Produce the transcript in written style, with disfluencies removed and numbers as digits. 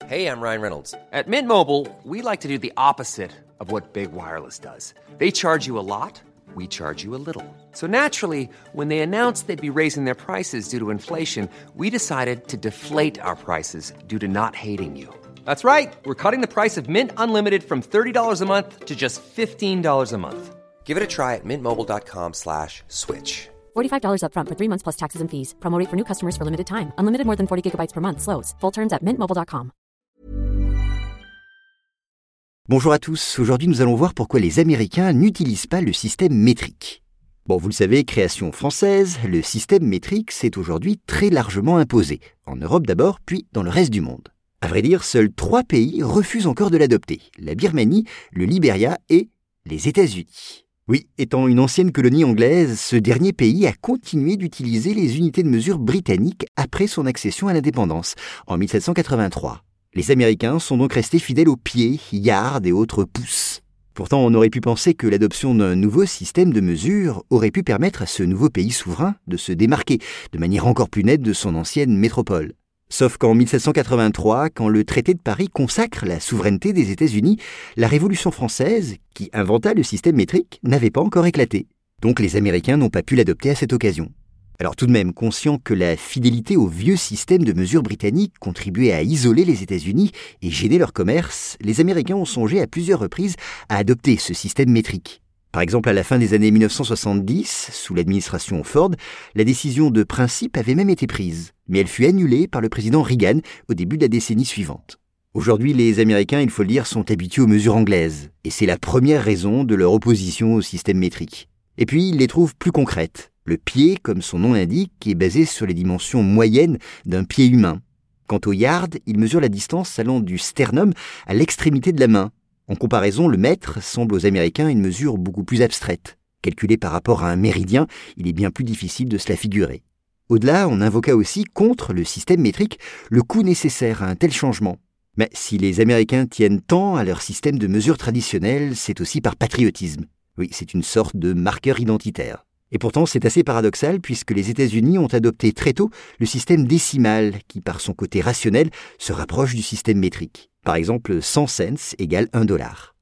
Hey, I'm Ryan Reynolds. At Mint Mobile, we like to do the opposite of what Big Wireless does. They charge you a lot, we charge you a little. So naturally, when they announced they'd be raising their prices due to inflation, we decided to deflate our prices due to not hating you. That's right. We're cutting the price of Mint Unlimited from $30 a month to just $15 a month. Give it a try at mintmobile.com/switch. $45 up front for 3 months plus taxes and fees. Promo rate for new customers for limited time. Unlimited more than 40 gigabytes per month. Slows full terms at mintmobile.com. Bonjour à tous, aujourd'hui nous allons voir pourquoi les Américains n'utilisent pas le système métrique. Bon, vous le savez, création française, le système métrique s'est aujourd'hui très largement imposé, en Europe d'abord, puis dans le reste du monde. À vrai dire, seuls 3 pays refusent encore de l'adopter, la Birmanie, le Libéria et les États-Unis. Oui, étant une ancienne colonie anglaise, ce dernier pays a continué d'utiliser les unités de mesure britanniques après son accession à l'indépendance, en 1783. Les Américains sont donc restés fidèles aux pieds, yards et autres pouces. Pourtant, on aurait pu penser que l'adoption d'un nouveau système de mesure aurait pu permettre à ce nouveau pays souverain de se démarquer de manière encore plus nette de son ancienne métropole. Sauf qu'en 1783, quand le traité de Paris consacre la souveraineté des États-Unis, la Révolution française, qui inventa le système métrique, n'avait pas encore éclaté. Donc les Américains n'ont pas pu l'adopter à cette occasion. Alors tout de même, conscients que la fidélité au vieux système de mesure britannique contribuait à isoler les États-Unis et gêner leur commerce, les Américains ont songé à plusieurs reprises à adopter ce système métrique. Par exemple, à la fin des années 1970, sous l'administration Ford, la décision de principe avait même été prise, mais elle fut annulée par le président Reagan au début de la décennie suivante. Aujourd'hui, les Américains, il faut le dire, sont habitués aux mesures anglaises, et c'est la première raison de leur opposition au système métrique. Et puis, ils les trouvent plus concrètes. Le pied, comme son nom l'indique, est basé sur les dimensions moyennes d'un pied humain. Quant au yard, il mesure la distance allant du sternum à l'extrémité de la main. En comparaison, le mètre semble aux Américains une mesure beaucoup plus abstraite. Calculée par rapport à un méridien, il est bien plus difficile de se la figurer. Au-delà, on invoqua aussi, contre le système métrique, le coût nécessaire à un tel changement. Mais si les Américains tiennent tant à leur système de mesure traditionnel, c'est aussi par patriotisme. Oui, c'est une sorte de marqueur identitaire. Et pourtant, c'est assez paradoxal puisque les États-Unis ont adopté très tôt le système décimal qui, par son côté rationnel, se rapproche du système métrique. Par exemple, 100 cents égale $1.